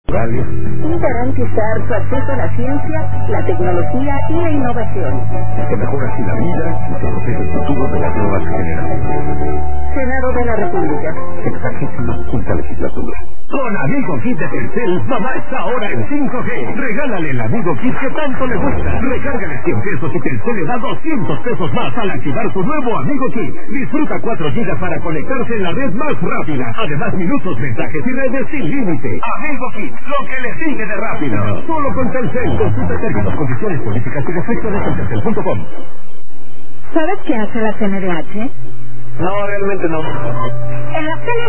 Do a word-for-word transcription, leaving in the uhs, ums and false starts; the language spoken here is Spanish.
y garantizar su acceso a la ciencia, la tecnología y la innovación. Que mejora así la vida y protege el futuro de las nuevas generaciones. Senado de la República. Sexagésima quinta legislatura. Con Amigo Kit de Telcel, mamá está ahora en cinco G. Regálale el Amigo Kit que tanto le gusta. Recárgale cien pesos y Telcel le da doscientos pesos más al activar su nuevo Amigo Kit. Disfruta cuatro gigas para conectarse en la red más rápida. Además, minutos, mensajes y redes sin límite. Amigo Kit, lo que le sigue de rápido. Solo con Telcel. Consulta términos, condiciones, políticas y defectos de telcel punto com. ¿Sabes qué hace la C N D H? No, realmente no. En la C N D H